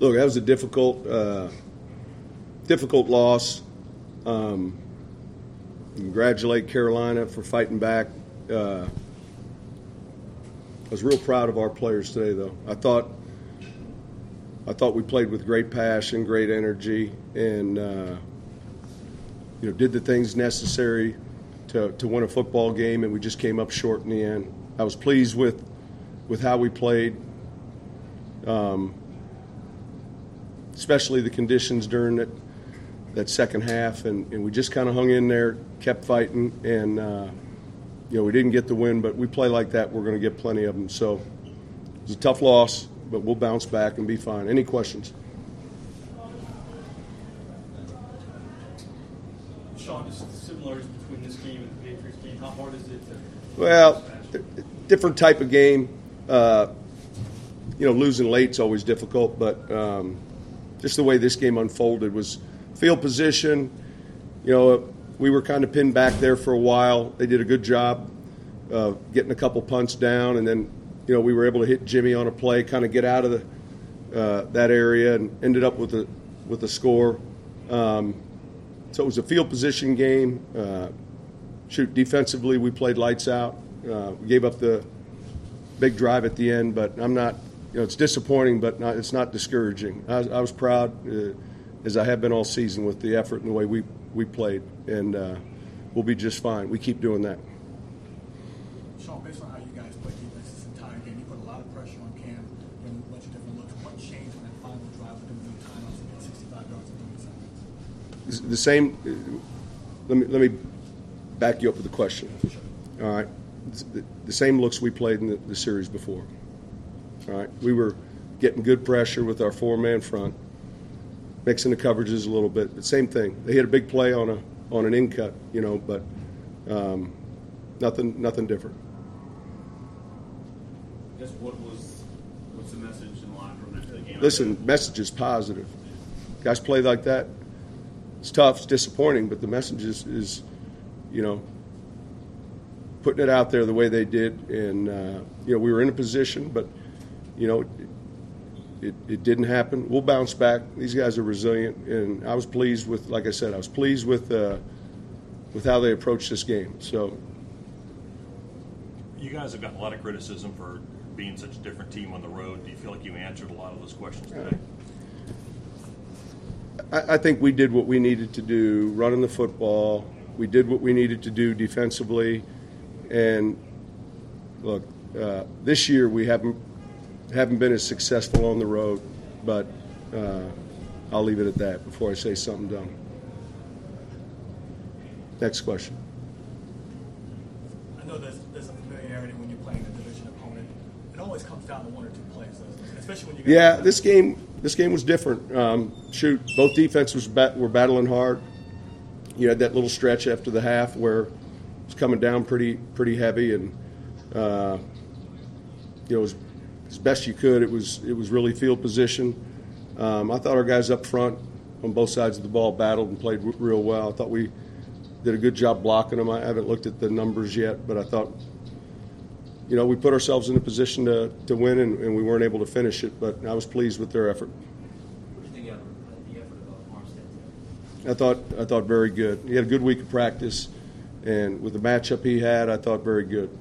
Look, that was a difficult loss. Congratulate Carolina for fighting back. I was real proud of our players today, though. I thought we played with great passion, great energy, and did the things necessary to win a football game, and we just came up short in the end. I was pleased with how we played, especially the conditions during that second half, and we just kind of hung in there, kept fighting, and we didn't get the win, but we play like that, we're going to get plenty of them. So it was a tough loss, but we'll bounce back and be fine. Any questions? Sean, just the similarities between this game and the Patriots game. How hard is it to? Well, different type of game. Losing late's always difficult, but just the way this game unfolded was field position. We were kind of pinned back there for a while. They did a good job getting a couple punts down, and then we were able to hit Jimmy on a play, kind of get out of that area, and ended up with a score. So it was a field position game. Defensively, we played lights out. We gave up the big drive at the end, but I'm not. It's disappointing, but it's not discouraging. I was proud, as I have been all season, with the effort and the way we played, and we'll be just fine. We keep doing that. Sean, based on how you guys played defense this entire game, you put a lot of pressure on Cam and a bunch of different looks. What changed when that final drive with them doing timeouts and getting 65 yards and 30 seconds? The same. Let me back you up with the question. All right. The same looks we played in the series before. All right. We were getting good pressure with our four-man front, mixing the coverages a little bit. But same thing. They hit a big play on an in cut, but nothing different. I guess what's the message in the locker room after the game? Listen, message is positive. Guys play like that. It's tough. It's disappointing, but the message is putting it out there the way they did, and we were in a position, but it didn't happen. We'll bounce back. These guys are resilient, and I was pleased with, like I said, with how they approached this game. So, you guys have gotten a lot of criticism for being such a different team on the road. Do you feel like you answered a lot of those questions today? I think we did what we needed to do, running the football. We did what we needed to do defensively. And look, this year we haven't been as successful on the road, but I'll leave it at that before I say something dumb. Next question. I know there's a familiarity when you're playing a division opponent. It always comes down to one or two plays, especially when you get. Yeah, this game was different. Both defenses were battling hard. You had that little stretch after the half where it was coming down pretty heavy, and as best you could. It was really field position. I thought our guys up front on both sides of the ball battled and played real well. I thought we did a good job blocking them. I haven't looked at the numbers yet, but I thought we put ourselves in a position to win, and we weren't able to finish it. But I was pleased with their effort. What do you think of the effort of Armstead? I thought very good. He had a good week of practice, and with the matchup he had, I thought very good.